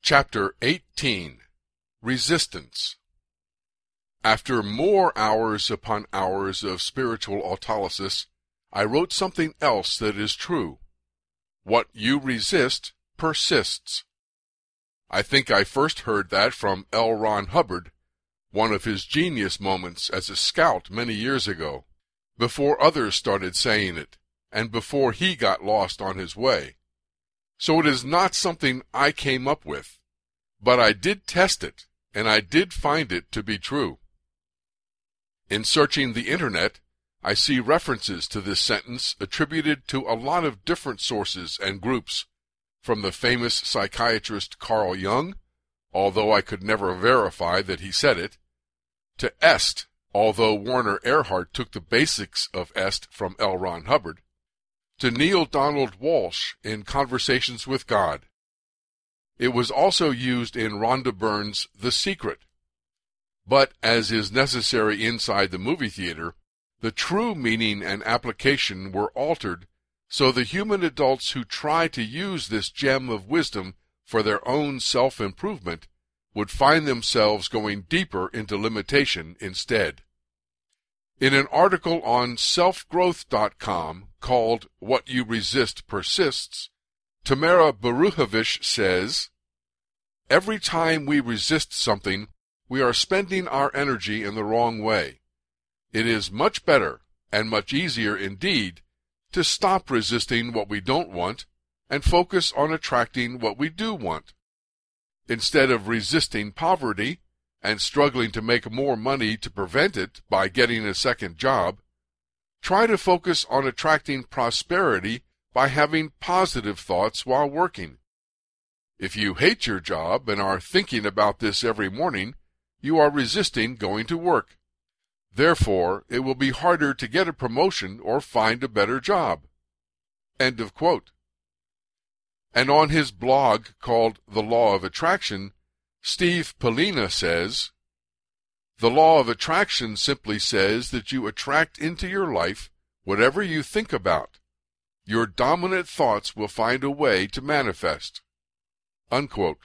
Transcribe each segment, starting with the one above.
Chapter 18. Resistance. After more hours upon hours of spiritual autolysis, I wrote something else that is true. What you resist persists. I think I first heard that from L. Ron Hubbard, one of his genius moments as a scout many years ago, before others started saying it, and before he got lost on his way. So it is not something I came up with, but I did test it, and I did find it to be true. In searching the Internet, I see references to this sentence attributed to a lot of different sources and groups, from the famous psychiatrist Carl Jung, although I could never verify that he said it, to EST, although Werner Erhard took the basics of EST from L. Ron Hubbard, to Neale Donald Walsch in Conversations with God. It was also used in Rhonda Byrne's The Secret. But, as is necessary inside the movie theater, the true meaning and application were altered so the human adults who try to use this gem of wisdom for their own self-improvement would find themselves going deeper into limitation instead. In an article on selfgrowth.com called What You Resist Persists, Tamara Beruhovich says, "Every time we resist something, we are spending our energy in the wrong way. It is much better, and much easier indeed, to stop resisting what we don't want and focus on attracting what we do want. Instead of resisting poverty and struggling to make more money to prevent it by getting a second job, try to focus on attracting prosperity by having positive thoughts while working. If you hate your job and are thinking about this every morning, you are resisting going to work. Therefore, it will be harder to get a promotion or find a better job." End of quote. And on his blog called The Law of Attraction, Steve Polina says, "The law of attraction simply says that you attract into your life whatever you think about. Your dominant thoughts will find a way to manifest." Unquote.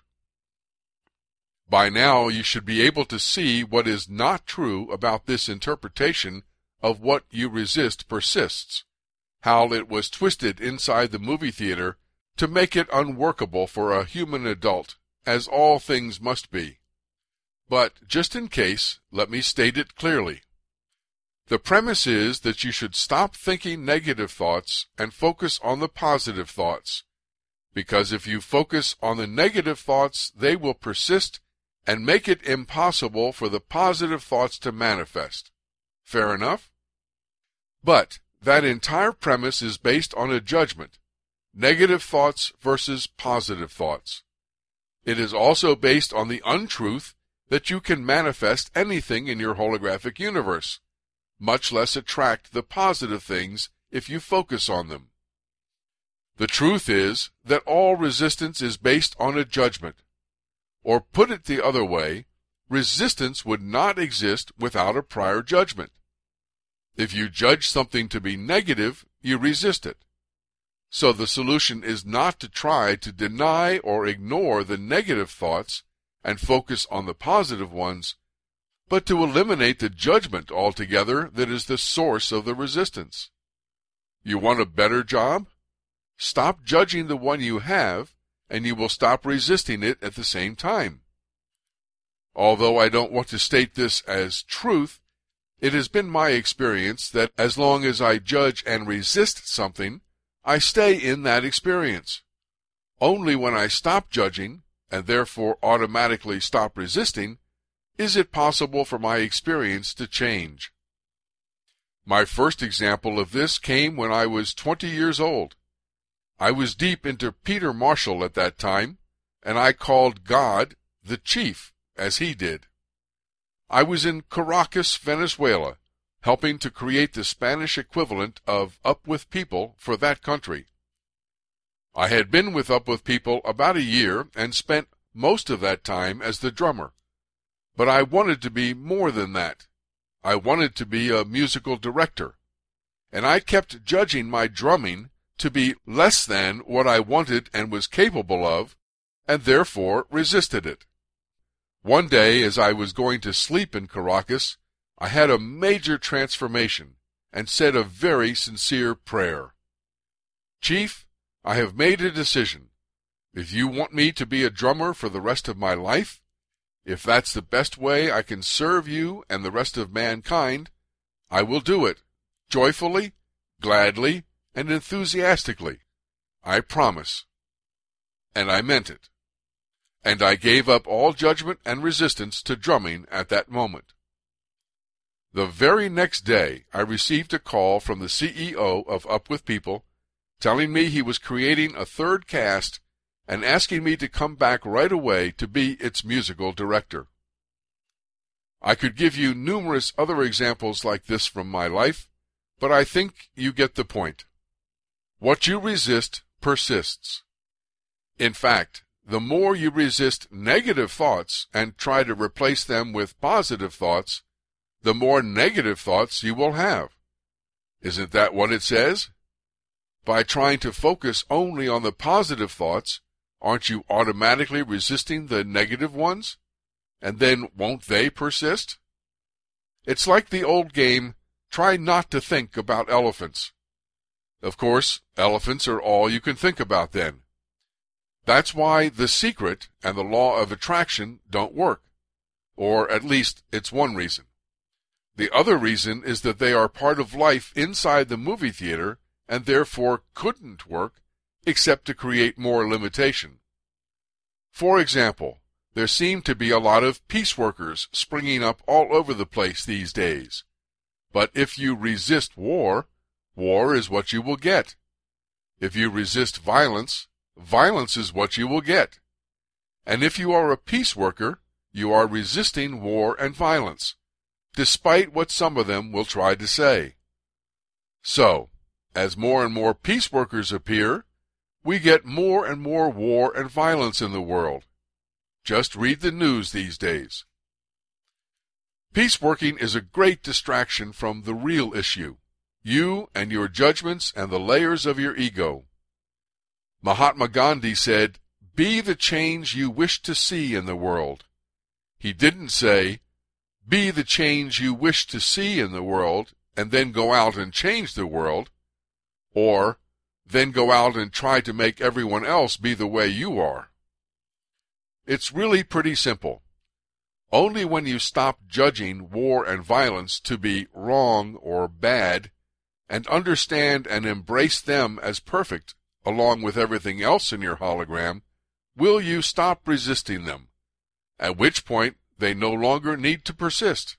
By now you should be able to see what is not true about this interpretation of what you resist persists, how it was twisted inside the movie theater to make it unworkable for a human adult, as all things must be. But just in case, let me state it clearly. The premise is that you should stop thinking negative thoughts and focus on the positive thoughts, because if you focus on the negative thoughts, they will persist and make it impossible for the positive thoughts to manifest. Fair enough? But that entire premise is based on a judgment, negative thoughts versus positive thoughts. It is also based on the untruth that you can manifest anything in your holographic universe, much less attract the positive things if you focus on them. The truth is that all resistance is based on a judgment. Or put it the other way, resistance would not exist without a prior judgment. If you judge something to be negative, you resist it. So the solution is not to try to deny or ignore the negative thoughts and focus on the positive ones, but to eliminate the judgment altogether that is the source of the resistance. You want a better job? Stop judging the one you have, and you will stop resisting it at the same time. Although I don't want to state this as truth, it has been my experience that as long as I judge and resist something, I stay in that experience. Only when I stop judging, and therefore automatically stop resisting, is it possible for my experience to change. My first example of this came when I was 20 years old. I was deep into Peter Marshall at that time, and I called God the Chief, as he did. I was in Caracas, Venezuela, helping to create the Spanish equivalent of Up With People for that country. I had been with Up With People about a year and spent most of that time as the drummer. But I wanted to be more than that. I wanted to be a musical director, and I kept judging my drumming to be less than what I wanted and was capable of, and therefore resisted it. One day, as I was going to sleep in Caracas, I had a major transformation and said a very sincere prayer. Chief, I have made a decision. If you want me to be a drummer for the rest of my life, if that's the best way I can serve you and the rest of mankind, I will do it, joyfully, gladly, and enthusiastically. I promise. And I meant it. And I gave up all judgment and resistance to drumming at that moment. The very next day, I received a call from the CEO of Up With People, telling me he was creating a third cast and asking me to come back right away to be its musical director. I could give you numerous other examples like this from my life, but I think you get the point. What you resist persists. In fact, the more you resist negative thoughts and try to replace them with positive thoughts, the more negative thoughts you will have. Isn't that what it says? By trying to focus only on the positive thoughts, aren't you automatically resisting the negative ones? And then won't they persist? It's like the old game, try not to think about elephants. Of course, elephants are all you can think about then. That's why The Secret and the law of attraction don't work. Or at least it's one reason. The other reason is that they are part of life inside the movie theater and therefore couldn't work except to create more limitation. For example, there seem to be a lot of peace workers springing up all over the place these days. But if you resist war, war is what you will get. If you resist violence, violence is what you will get. And if you are a peace worker, you are resisting war and violence, despite what some of them will try to say. So, as more and more peace workers appear, we get more and more war and violence in the world. Just read the news these days. Peaceworking is a great distraction from the real issue, you and your judgments and the layers of your ego. Mahatma Gandhi said, "Be the change you wish to see in the world." He didn't say, "Be the change you wish to see in the world, and then go out and change the world," or then go out and try to make everyone else be the way you are. It's really pretty simple. Only when you stop judging war and violence to be wrong or bad, and understand and embrace them as perfect, along with everything else in your hologram, will you stop resisting them, at which point they no longer need to persist.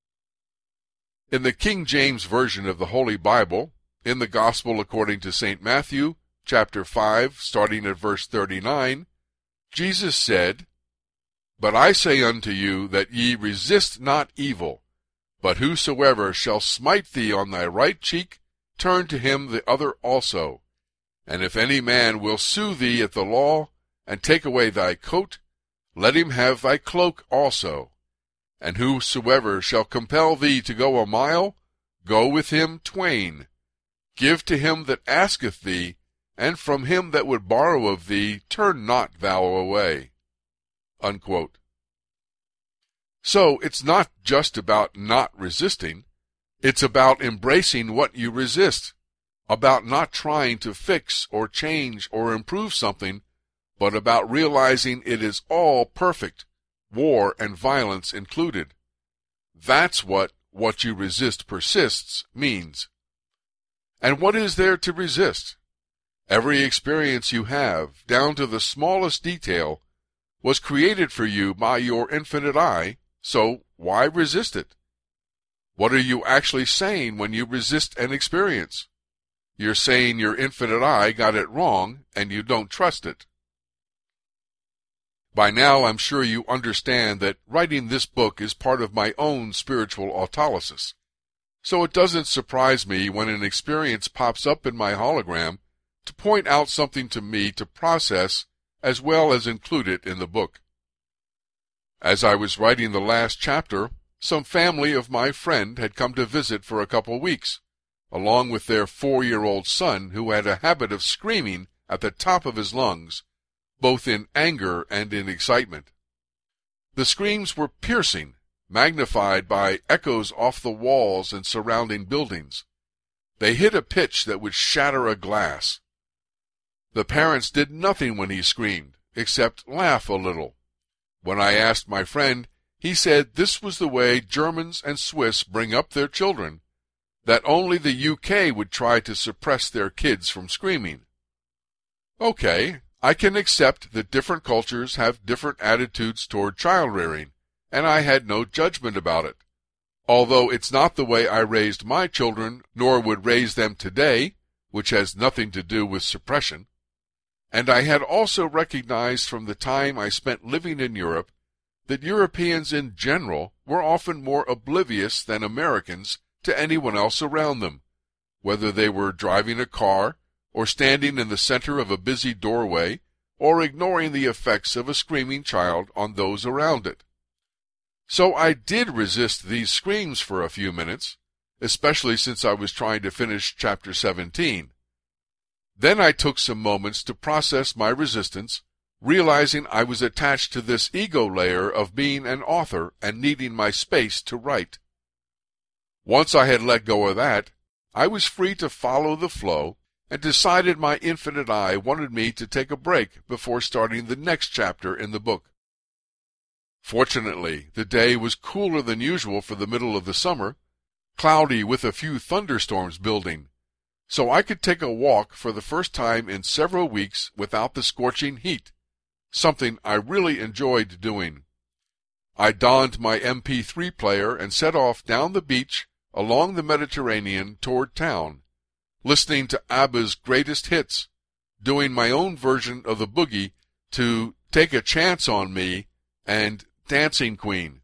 In the King James Version of the Holy Bible, in the Gospel according to St. Matthew, chapter 5, starting at verse 39, Jesus said, "But I say unto you that ye resist not evil, but whosoever shall smite thee on thy right cheek, turn to him the other also. And if any man will sue thee at the law, and take away thy coat, let him have thy cloak also. And whosoever shall compel thee to go a mile, go with him twain. Give to him that asketh thee, and from him that would borrow of thee turn not thou away." Unquote. So it's not just about not resisting, it's about embracing what you resist, about not trying to fix or change or improve something, but about realizing it is all perfect, war and violence included. That's what you resist persists means. And what is there to resist? Every experience you have, down to the smallest detail, was created for you by your infinite I, so why resist it? What are you actually saying when you resist an experience? You're saying your infinite I got it wrong and you don't trust it. By now I'm sure you understand that writing this book is part of my own spiritual autolysis. So it doesn't surprise me when an experience pops up in my hologram to point out something to me to process as well as include it in the book. As I was writing the last chapter, some family of my friend had come to visit for a couple weeks, along with their 4-year-old son who had a habit of screaming at the top of his lungs, both in anger and in excitement. The screams were piercing, magnified by echoes off the walls and surrounding buildings. They hit a pitch that would shatter a glass. The parents did nothing when he screamed, except laugh a little. When I asked my friend, he said this was the way Germans and Swiss bring up their children, that only the UK would try to suppress their kids from screaming. Okay, I can accept that different cultures have different attitudes toward child-rearing, and I had no judgment about it. Although it's not the way I raised my children, nor would raise them today, which has nothing to do with suppression. And I had also recognized from the time I spent living in Europe that Europeans in general were often more oblivious than Americans to anyone else around them, whether they were driving a car, or standing in the center of a busy doorway, or ignoring the effects of a screaming child on those around it. So I did resist these screams for a few minutes, especially since I was trying to finish chapter 17. Then I took some moments to process my resistance, realizing I was attached to this ego layer of being an author and needing my space to write. Once I had let go of that, I was free to follow the flow and decided my infinite I wanted me to take a break before starting the next chapter in the book. Fortunately, the day was cooler than usual for the middle of the summer, cloudy with a few thunderstorms building, so I could take a walk for the first time in several weeks without the scorching heat, something I really enjoyed doing. I donned my MP3 player and set off down the beach along the Mediterranean toward town, listening to ABBA's greatest hits, doing my own version of the boogie to Take a Chance on Me and Dancing Queen.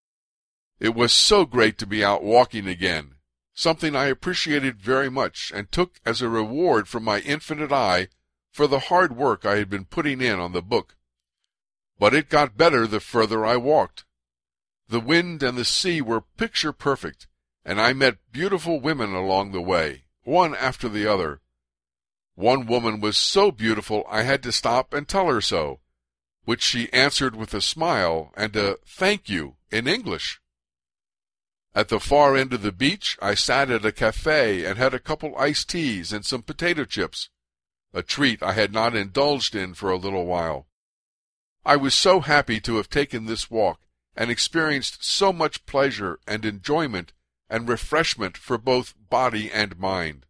It was so great to be out walking again, something I appreciated very much and took as a reward from my infinite I for the hard work I had been putting in on the book. But it got better the further I walked. The wind and the sea were picture perfect, and I met beautiful women along the way, one after the other. One woman was so beautiful I had to stop and tell her so, which she answered with a smile and a thank you in English. At the far end of the beach, I sat at a cafe and had a couple iced teas and some potato chips, a treat I had not indulged in for a little while. I was so happy to have taken this walk and experienced so much pleasure and enjoyment and refreshment for both body and mind.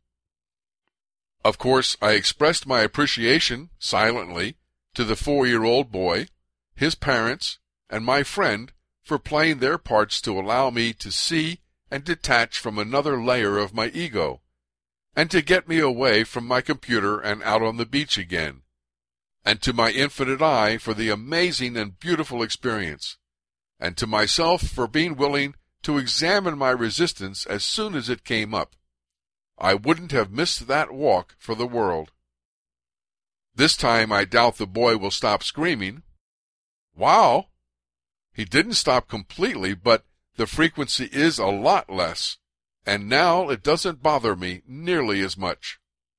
Of course, I expressed my appreciation, silently, to the 4-year-old boy, his parents, and my friend for playing their parts to allow me to see and detach from another layer of my ego, and to get me away from my computer and out on the beach again, and to my infinite I for the amazing and beautiful experience, and to myself for being willing to examine my resistance as soon as it came up. I wouldn't have missed that walk for the world. This time I doubt the boy will stop screaming. Wow! He didn't stop completely, but the frequency is a lot less, and now it doesn't bother me nearly as much.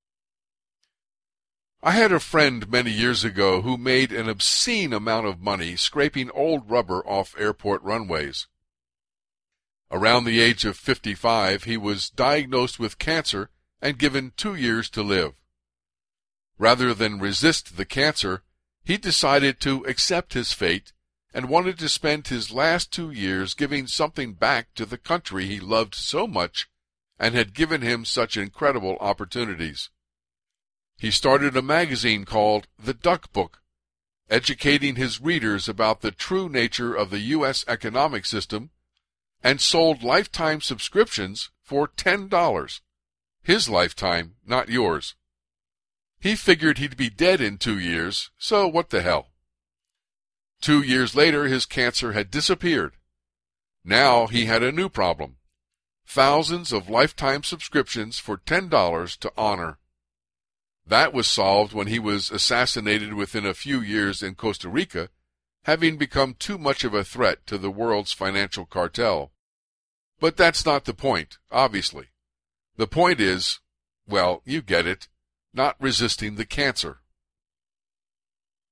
I had a friend many years ago who made an obscene amount of money scraping old rubber off airport runways. Around the age of 55, he was diagnosed with cancer and given 2 years to live. Rather than resist the cancer, he decided to accept his fate and wanted to spend his last 2 years giving something back to the country he loved so much and had given him such incredible opportunities. He started a magazine called The Duck Book, educating his readers about the true nature of the U.S. economic system, and sold lifetime subscriptions for $10. His lifetime, not yours. He figured he'd be dead in 2 years, so what the hell? 2 years later, his cancer had disappeared. Now he had a new problem. Thousands of lifetime subscriptions for $10 to honor. That was solved when he was assassinated within a few years in Costa Rica, having become too much of a threat to the world's financial cartel. But that's not the point, obviously. The point is, well, you get it, not resisting the cancer.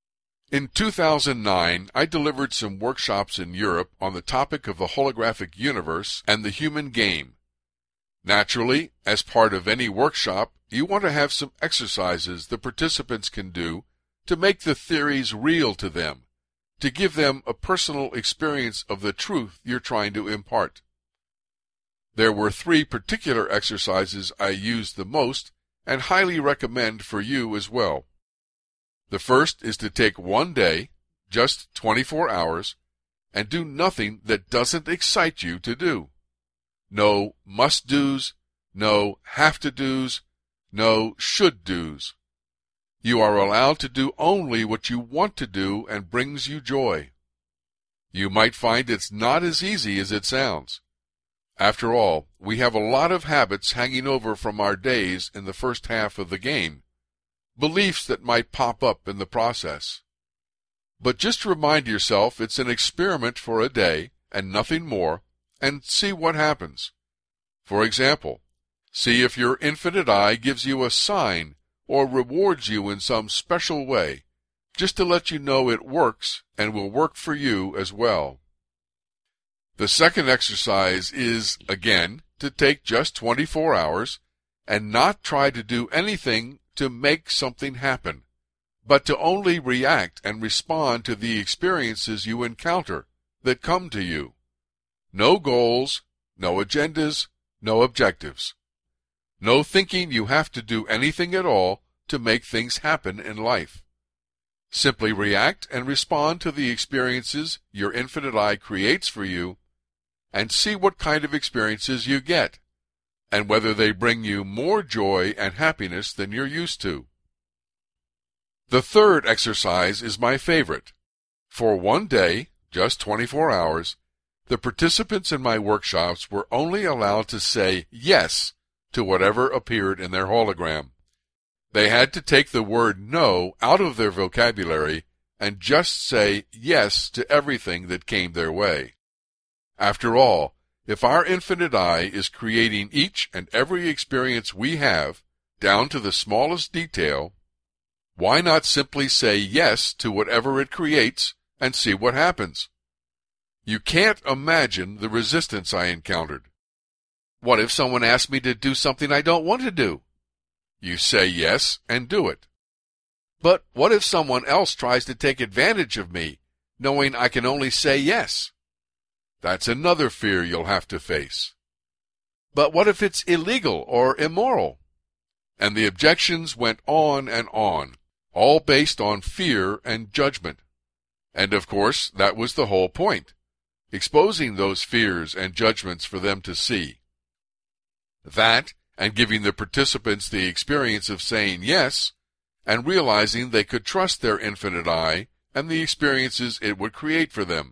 In 2009, I delivered some workshops in Europe on the topic of the holographic universe and the human game. Naturally, as part of any workshop, you want to have some exercises the participants can do to make the theories real to them, to give them a personal experience of the truth you're trying to impart. There were 3 particular exercises I used the most and highly recommend for you as well. The first is to take one day, just 24 hours, and do nothing that doesn't excite you to do. No must-dos, no have-to-dos, no should-dos. You are allowed to do only what you want to do and brings you joy. You might find it's not as easy as it sounds. After all, we have a lot of habits hanging over from our days in the first half of the game, beliefs that might pop up in the process. But just remind yourself it's an experiment for a day and nothing more, and see what happens. For example, see if your infinite eye gives you a sign or rewards you in some special way, just to let you know it works and will work for you as well. The second exercise is, again, to take just 24 hours and not try to do anything to make something happen, but to only react and respond to the experiences you encounter that come to you. No goals, no agendas, no objectives. No thinking you have to do anything at all to make things happen in life. Simply react and respond to the experiences your infinite eye creates for you, and see what kind of experiences you get, and whether they bring you more joy and happiness than you're used to. The third exercise is my favorite. For one day, just 24 hours, the participants in my workshops were only allowed to say yes to whatever appeared in their hologram. They had to take the word no out of their vocabulary and just say yes to everything that came their way. After all, if our infinite eye is creating each and every experience we have, down to the smallest detail, why not simply say yes to whatever it creates and see what happens? You can't imagine the resistance I encountered. What if someone asks me to do something I don't want to do? You say yes and do it. But what if someone else tries to take advantage of me, knowing I can only say yes? That's another fear you'll have to face. But what if it's illegal or immoral? And the objections went on and on, all based on fear and judgment. And of course, that was the whole point, exposing those fears and judgments for them to see. That, and giving the participants the experience of saying yes, and realizing they could trust their infinite eye and the experiences it would create for them.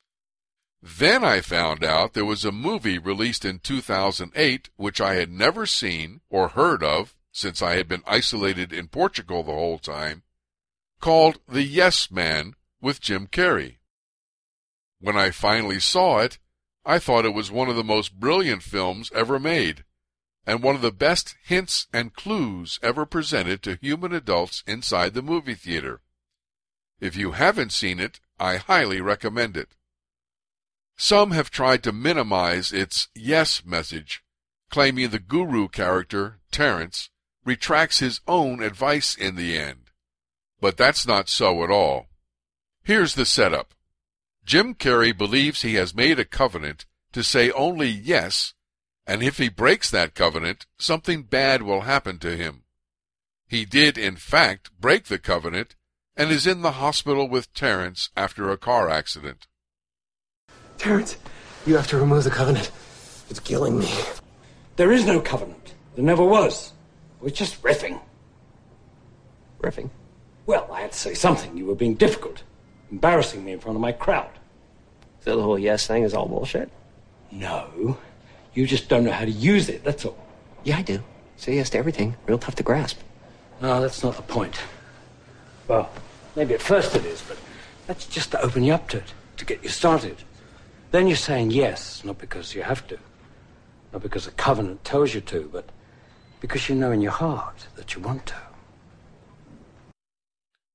Then I found out there was a movie released in 2008 which I had never seen or heard of since I had been isolated in Portugal the whole time, called The Yes Man with Jim Carrey. When I finally saw it, I thought it was one of the most brilliant films ever made, and one of the best hints and clues ever presented to human adults inside the movie theater. If you haven't seen it, I highly recommend it. Some have tried to minimize its yes message, claiming the guru character, Terrence, retracts his own advice in the end. But that's not so at all. Here's the setup. Jim Carrey believes he has made a covenant to say only yes, and if he breaks that covenant, something bad will happen to him. He did, in fact, break the covenant, and is in the hospital with Terrence after a car accident. Terrence, you have to remove the covenant. It's killing me. There is no covenant. There never was. We're just riffing. Riffing? Well, I had to say something. You were being difficult, embarrassing me in front of my crowd. So the whole yes thing is all bullshit? No. You just don't know how to use it, that's all. Yeah, I do. Say yes to everything. Real tough to grasp. No, that's not the point. Well, maybe at first it is, but that's just to open you up to it, to get you started. Then you're saying yes, not because you have to, not because the covenant tells you to, but because you know in your heart that you want to.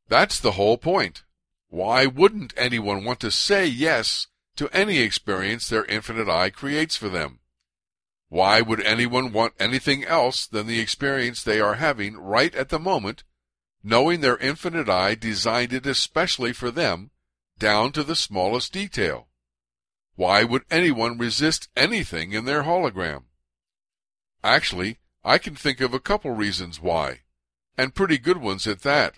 That's the whole point. Why wouldn't anyone want to say yes to any experience their infinite I creates for them? Why would anyone want anything else than the experience they are having right at the moment, knowing their infinite I designed it especially for them, down to the smallest detail? Why would anyone resist anything in their hologram? Actually, I can think of a couple reasons why, and pretty good ones at that.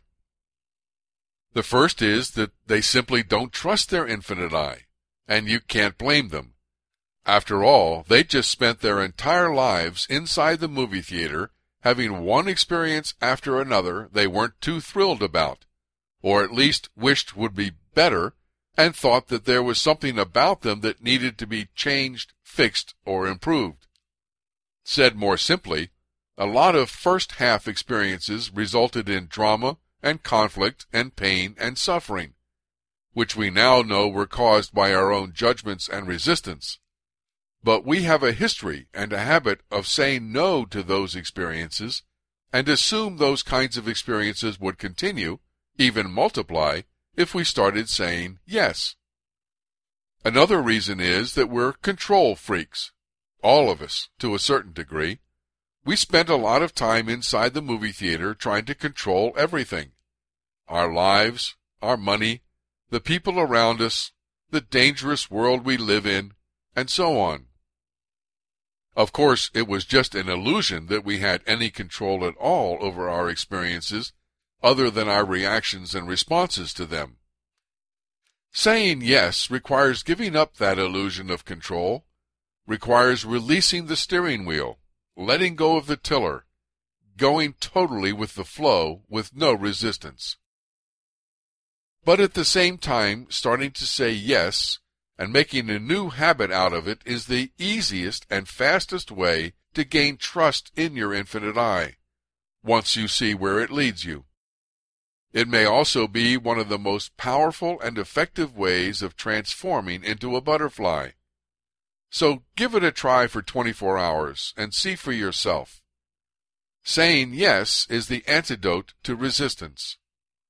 The first is that they simply don't trust their infinite I, and you can't blame them. After all, they just spent their entire lives inside the movie theater having one experience after another they weren't too thrilled about, or at least wished would be better, and thought that there was something about them that needed to be changed, fixed, or improved. Said more simply, a lot of first-half experiences resulted in drama and conflict and pain and suffering, which we now know were caused by our own judgments and resistance. But we have a history and a habit of saying no to those experiences and assume those kinds of experiences would continue, even multiply, if we started saying yes. Another reason is that we're control freaks. All of us, to a certain degree. We spent a lot of time inside the movie theater trying to control everything. Our lives, our money, the people around us, the dangerous world we live in, and so on. Of course, it was just an illusion that we had any control at all over our experiences, other than our reactions and responses to them. Saying yes requires giving up that illusion of control, requires releasing the steering wheel, letting go of the tiller, going totally with the flow with no resistance. But at the same time, starting to say yes and making a new habit out of it is the easiest and fastest way to gain trust in your infinite I, once you see where it leads you. It may also be one of the most powerful and effective ways of transforming into a butterfly. So give it a try for 24 hours and see for yourself. Saying yes is the antidote to resistance.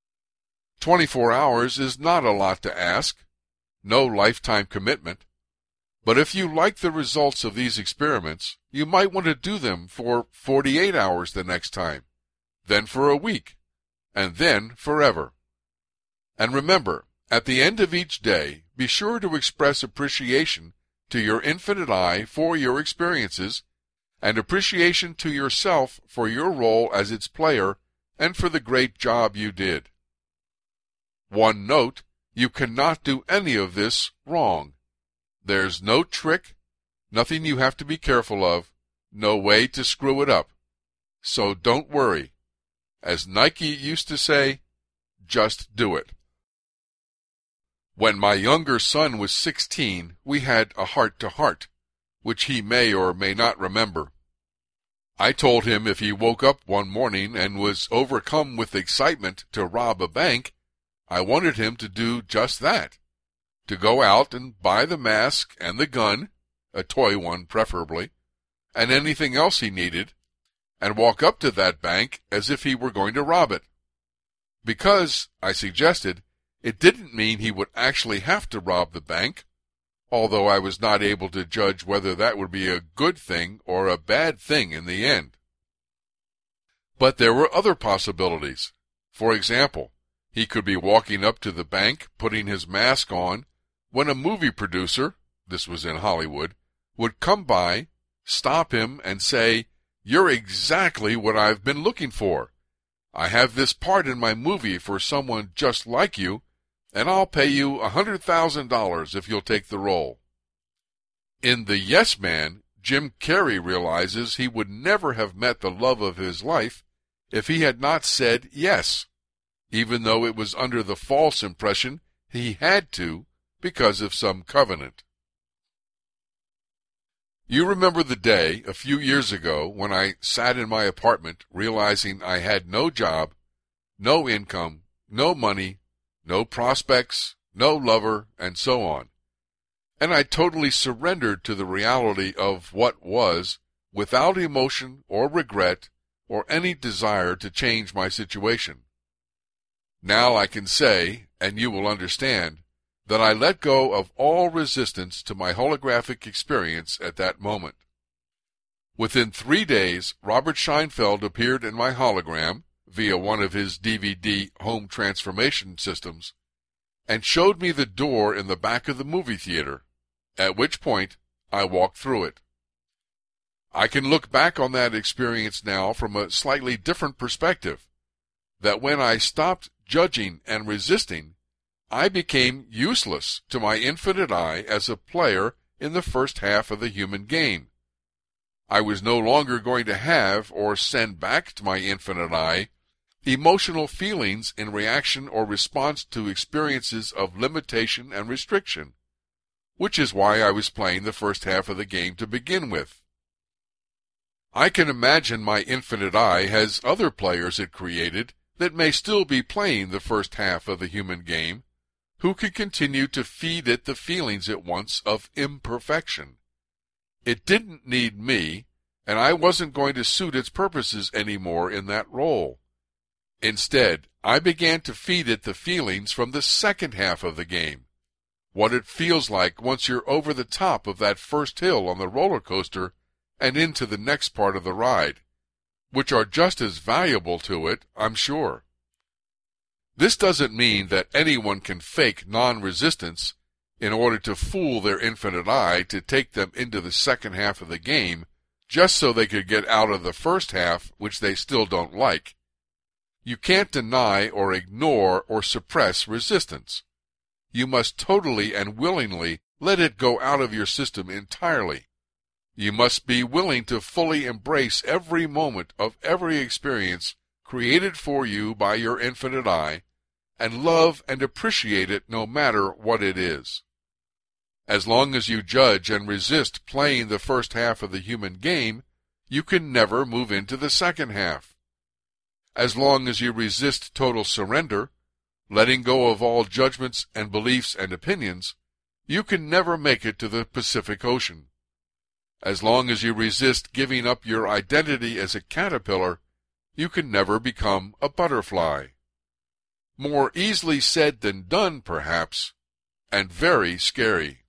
24 hours is not a lot to ask, no lifetime commitment, but if you like the results of these experiments, you might want to do them for 48 hours the next time, then for a week, and then forever. And remember, at the end of each day, be sure to express appreciation to your infinite I for your experiences, and appreciation to yourself for your role as its player and for the great job you did. One note, you cannot do any of this wrong. There's no trick, nothing you have to be careful of, no way to screw it up. So don't worry. As Nike used to say, just do it. When my younger son was 16, we had a heart-to-heart, which he may or may not remember. I told him if he woke up one morning and was overcome with excitement to rob a bank, I wanted him to do just that, to go out and buy the mask and the gun, a toy one preferably, and anything else he needed, and walk up to that bank as if he were going to rob it. Because, I suggested, it didn't mean he would actually have to rob the bank, although I was not able to judge whether that would be a good thing or a bad thing in the end. But there were other possibilities. For example, he could be walking up to the bank, putting his mask on, when a movie producer, this was in Hollywood, would come by, stop him, and say, "You're exactly what I've been looking for. I have this part in my movie for someone just like you, and I'll pay you $100,000 if you'll take the role." In The Yes Man, Jim Carrey realizes he would never have met the love of his life if he had not said yes, even though it was under the false impression he had to because of some covenant. You remember the day, a few years ago, when I sat in my apartment realizing I had no job, no income, no money, no prospects, no lover, and so on. And I totally surrendered to the reality of what was, without emotion or regret or any desire to change my situation. Now I can say, and you will understand, that I let go of all resistance to my holographic experience at that moment. Within 3 days, Robert Scheinfeld appeared in my hologram, via one of his DVD home transformation systems, and showed me the door in the back of the movie theater, at which point I walked through it. I can look back on that experience now from a slightly different perspective, that when I stopped judging and resisting, I became useless to my infinite I as a player in the first half of the human game. I was no longer going to have or send back to my infinite I emotional feelings in reaction or response to experiences of limitation and restriction, which is why I was playing the first half of the game to begin with. I can imagine my infinite I has other players it created that may still be playing the first half of the human game, who can continue to feed it the feelings it wants of imperfection. It didn't need me, and I wasn't going to suit its purposes anymore in that role. Instead, I began to feed it the feelings from the second half of the game, what it feels like once you're over the top of that first hill on the roller coaster and into the next part of the ride, which are just as valuable to it, I'm sure. This doesn't mean that anyone can fake non-resistance in order to fool their infinite I to take them into the second half of the game just so they could get out of the first half, which they still don't like. You can't deny or ignore or suppress resistance. You must totally and willingly let it go out of your system entirely. You must be willing to fully embrace every moment of every experience created for you by your infinite I, and love and appreciate it no matter what it is. As long as you judge and resist playing the first half of the human game, you can never move into the second half. As long as you resist total surrender, letting go of all judgments and beliefs and opinions, you can never make it to the Pacific Ocean. As long as you resist giving up your identity as a caterpillar, you can never become a butterfly. More easily said than done, perhaps, and very scary.